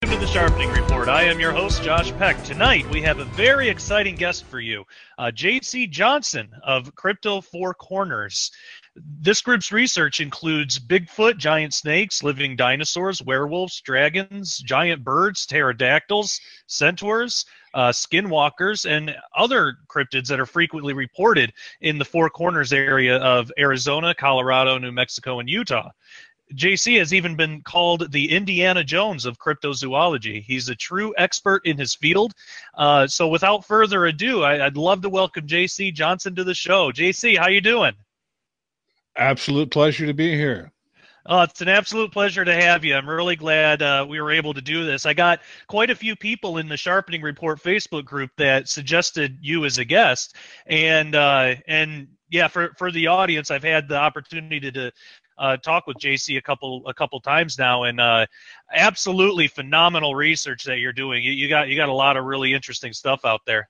To the Sharpening Report. I am your host, Josh Peck. Tonight, we have a very exciting guest for you, J.C. Johnson of Crypto Four Corners. This group's research includes Bigfoot, giant snakes, living dinosaurs, werewolves, dragons, giant birds, pterodactyls, centaurs, skinwalkers, and other cryptids that are frequently reported in the Four Corners area of Arizona, Colorado, New Mexico, and Utah. JC has even been called the Indiana Jones of cryptozoology. He's a true expert in his field. So without further ado, I'd love to welcome JC Johnson to the show. JC, how you doing? Absolute pleasure to be here. It's an absolute pleasure to have you. I'm really glad we were able to do this. I got quite a few people in the Sharpening Report Facebook group that suggested you as a guest. And yeah, for the audience, I've had the opportunity to talk with JC a couple times now, and absolutely phenomenal research that you're doing. You got a lot of really interesting stuff out there.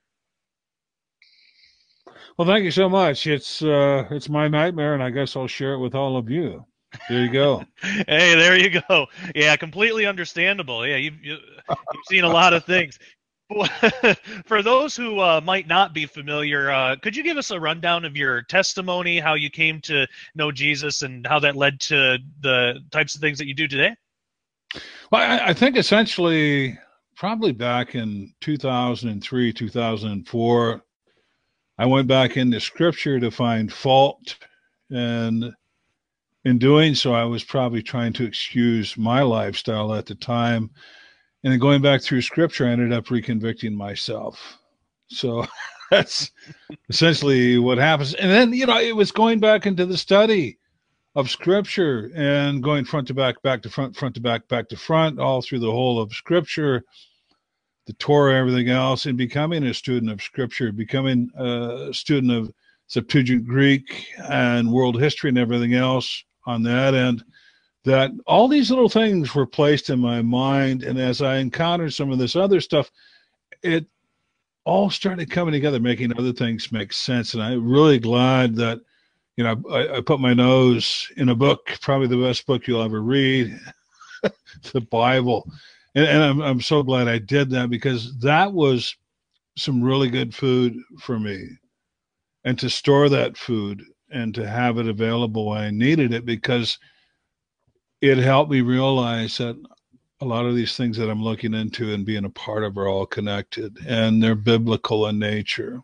Well, thank you so much. It's my nightmare, and I guess I'll share it with all of you. There you go. Hey, there you go. Yeah, completely understandable. Yeah, you've seen a lot of things. For those who might not be familiar, could you give us a rundown of your testimony, how you came to know Jesus, and how that led to the types of things that you do today? Well, I think essentially probably back in 2003, 2004, I went back into Scripture to find fault, and in doing so, I was probably trying to excuse my lifestyle at the time. And then going back through Scripture, I ended up reconvicting myself. So that's essentially what happens. And then, it was going back into the study of Scripture and going front to back, back to front, front to back, back to front, all through the whole of Scripture, the Torah, everything else, and becoming a student of Scripture, becoming a student of Septuagint Greek and world history and everything else on that end. That all these little things were placed in my mind. And as I encountered some of this other stuff, it all started coming together, making other things make sense. And I'm really glad that, I put my nose in a book, probably the best book you'll ever read, the Bible. And I'm so glad I did that, because that was some really good food for me. And to store that food and to have it available when I needed it, because it helped me realize that a lot of these things that I'm looking into and being a part of are all connected, and they're biblical in nature.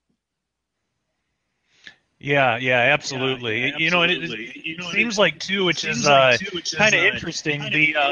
Yeah, absolutely. It seems like too, which is kind of interesting.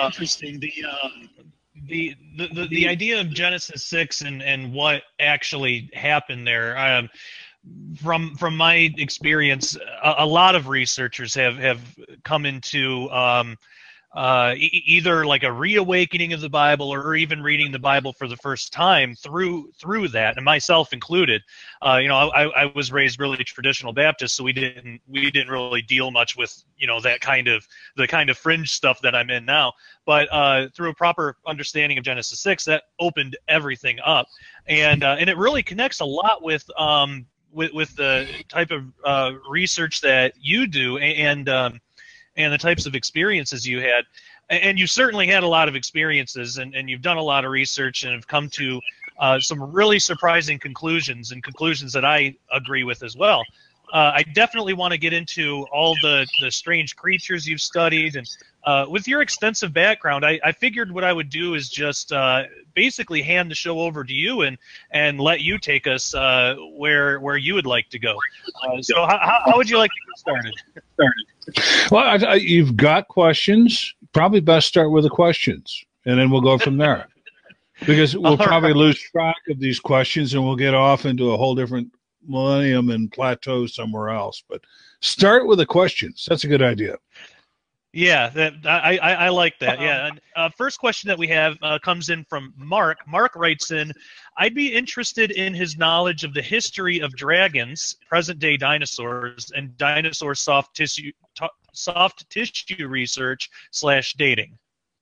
The idea of Genesis 6 and what actually happened there. From my experience, a lot of researchers have come into either like a reawakening of the Bible, or even reading the Bible for the first time through that, and myself included. I was raised really traditional Baptist, so we didn't really deal much with the kind of fringe stuff that I'm in now. But through a proper understanding of Genesis 6, that opened everything up, and it really connects a lot with the type of research that you do, and the types of experiences you had. And you certainly had a lot of experiences, and you've done a lot of research and have come to some really surprising conclusions, and conclusions that I agree with as well. I definitely want to get into all the strange creatures you've studied, and with your extensive background, I figured what I would do is just basically hand the show over to you and let you take us where you would like to go. So how would you like to get started? Well, you've got questions. Probably best start with the questions, and then we'll go from there. Because we'll probably lose track of these questions, and we'll get off into a whole different millennium and plateau somewhere else. But start with the questions. That's a good idea. Yeah, I like that. Yeah. And first question that we have comes in from Mark. Mark writes in, I'd be interested in his knowledge of the history of dragons, present-day dinosaurs, and dinosaur soft tissue research / dating.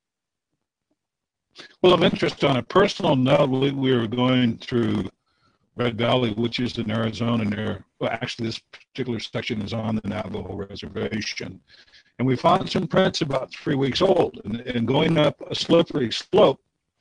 Well, of interest, on a personal note, we were going through Red Valley, which is in Arizona near, well, actually this particular section is on the Navajo Reservation. And we found some prints about 3 weeks old, and going up a slippery slope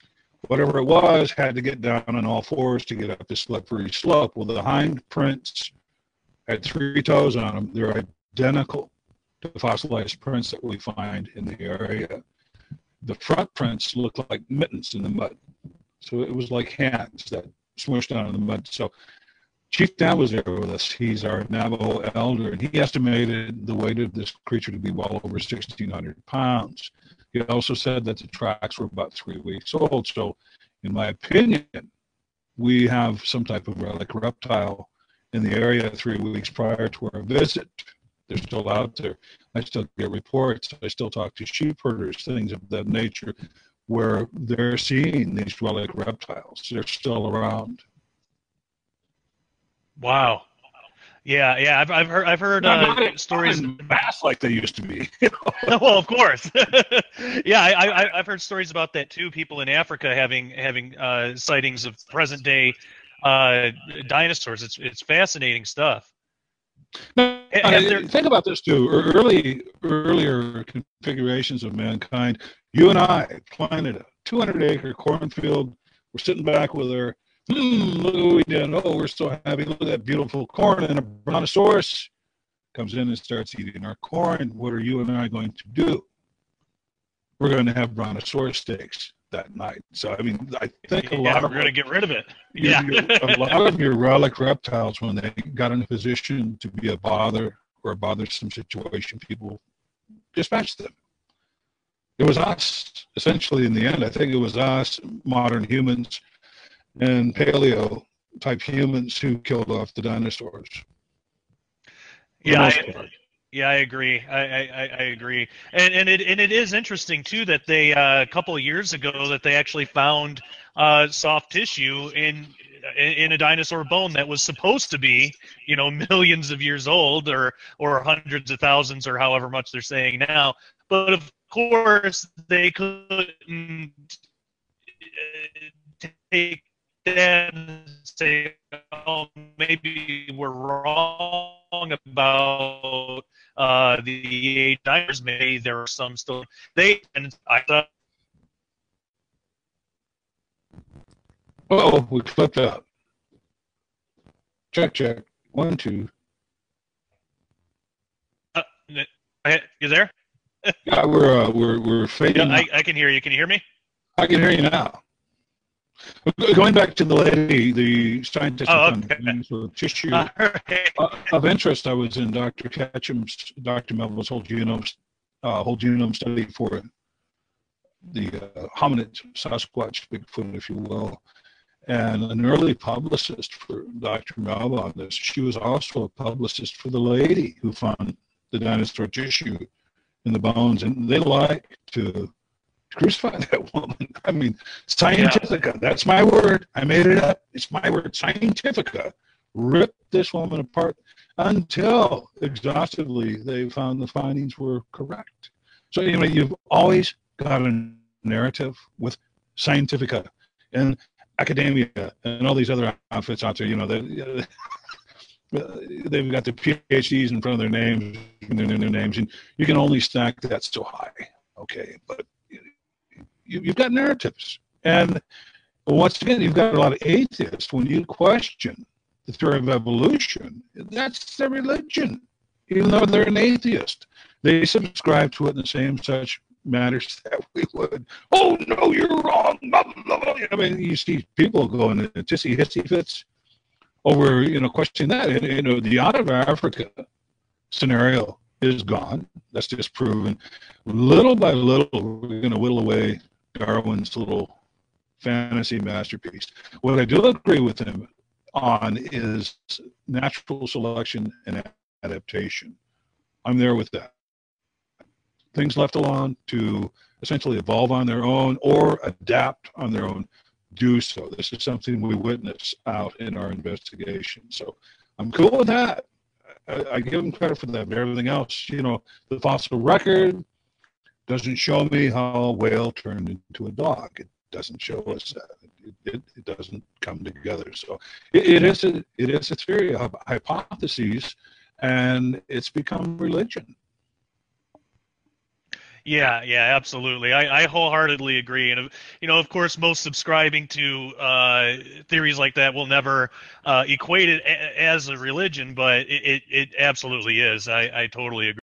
whatever it was had to get down on all fours to get up the slippery slope. Well, the hind prints had 3 toes on them. They're identical to fossilized prints that we find in the area. The front prints look like mittens in the mud. So it was like hands that smushed down in the mud. So Chief Dan was there with us. He's our Navajo elder, and he estimated the weight of this creature to be well over 1,600 pounds. He also said that the tracks were about 3 weeks old. So in my opinion, we have some type of relic reptile in the area 3 weeks prior to our visit. They're still out there. I still get reports. I still talk to sheep herders, things of that nature, where they're seeing these relic reptiles. They're still around. Wow. Yeah. I've heard stories mass like they used to be. Well, of course. Yeah, I've heard stories about that too. People in Africa having sightings of present day dinosaurs. It's fascinating stuff. Think about this too. Earlier configurations of mankind. You and I planted a 200-acre cornfield. We're sitting back with our, look what we did. Oh, we're so happy. Look at that beautiful corn. And a brontosaurus comes in and starts eating our corn. What are you and I going to do? We're going to have brontosaurus steaks that night. So, I mean, I think we're going to get rid of it. Yeah. A lot of your relic reptiles, when they got in a position to be a bother or a bothersome situation, people dispatched them. It was us, essentially, in the end. I think it was us, modern humans, and paleo-type humans who killed off the dinosaurs. Yeah, I agree. I agree, and it is interesting too that they a couple of years ago that they actually found soft tissue in a dinosaur bone that was supposed to be, millions of years old or hundreds of thousands or however much they're saying now. But of course, they couldn't take that and say, "Oh, maybe we're wrong about the 8 dinosaurs. Maybe there are some still." I thought. Oh, we flipped out. Check. 1, 2. You there? Yeah, we're fading. Yeah, I can hear you. Can you hear me? I can hear you now. Going back to the lady, the scientist with tissue of interest, I was in Dr. Melville's whole genome study for the hominid Sasquatch, Bigfoot, if you will, and an early publicist for Dr. Melville on this. She was also a publicist for the lady who found the dinosaur tissue in the bones, and they like to crucify that woman. I mean, Scientifica, that's my word. I made it up. It's my word. Scientifica ripped this woman apart until exhaustively they found the findings were correct. So, you've always got a narrative with Scientifica and academia and all these other outfits out there, they've got the PhDs in front of their names, and you can only stack that so high. Okay, but you've got narratives. And once again, you've got a lot of atheists. When you question the theory of evolution, that's their religion. Even though they're an atheist, they subscribe to it in the same such matters that we would. Oh, no, you're wrong. Blah, blah, blah. I mean, you see people going into hissy fits over, questioning that. The out of Africa scenario is gone. That's just proven. Little by little, we're going to whittle away Darwin's little fantasy masterpiece. What I do agree with him on is natural selection and adaptation. I'm there with that. Things left alone to essentially evolve on their own or adapt on their own, do so. This is something we witness out in our investigation. So I'm cool with that. I give him credit for that, but everything else, the fossil record doesn't show me how a whale turned into a dog. It doesn't show us that. It doesn't come together. So it is a theory of hypotheses, and it's become religion. Yeah, yeah, absolutely. I wholeheartedly agree. And, of course, most subscribing to theories like that will never equate it as a religion, but it absolutely is. I totally agree.